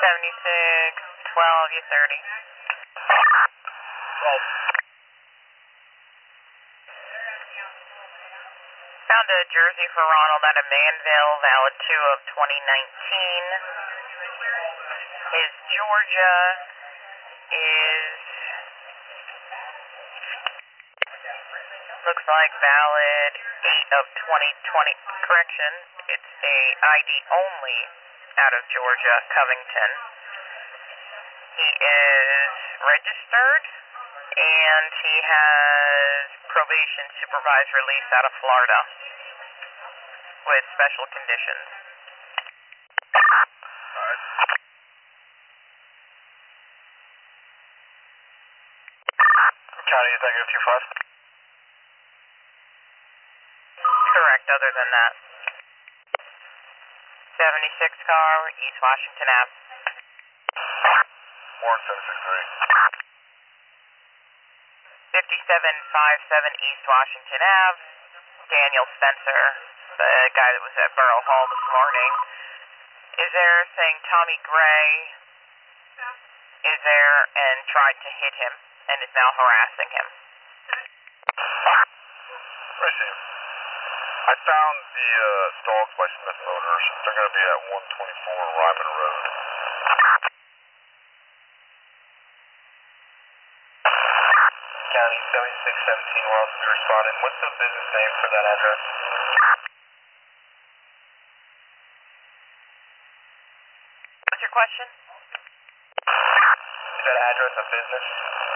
12, you 30. 12. Found a jersey for Ronald out of Manville, valid 2 of 2019. His Georgia is, looks like valid 8 of 2020. Correction, it's a ID only out of Georgia, Covington. He is registered, and he has probation supervised release out of Florida with special conditions. Alright. County is -25? Correct, other than that. 76 car, East Washington Ave. Warren 763. 5757 East Washington Ave. Daniel Spencer, the guy that was at Borough Hall this morning, is there saying Tommy Gray is there and tried to hit him and is now harassing him. Receive. I found the dogs by Smith Motors. They're going to be at 124 Ryman Road. County 7617 will also be responding. What's the business name for that address? What's your question? Is that address a business?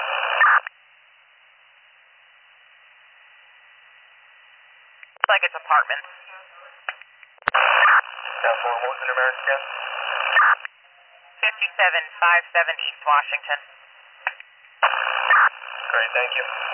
Looks like it's apartments. What was the number again? 5757 East Washington. Great, thank you.